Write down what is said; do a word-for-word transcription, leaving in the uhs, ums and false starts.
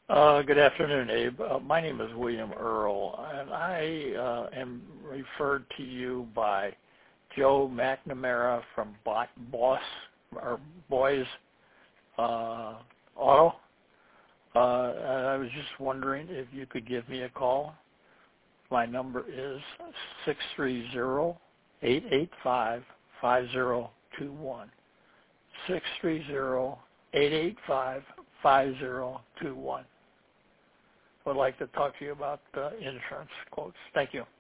Uh, good afternoon, Abe. Uh, my name is William Earl, and I uh, am referred to you by Joe McNamara from Bo- Boss or Boys uh, Auto. Uh, and I was just wondering if you could give me a call. My number is six three zero, eight eight five, five zero two one. six three zero, eight eight five, five zero two one. Would like to talk to you about uh, insurance quotes. Thank you.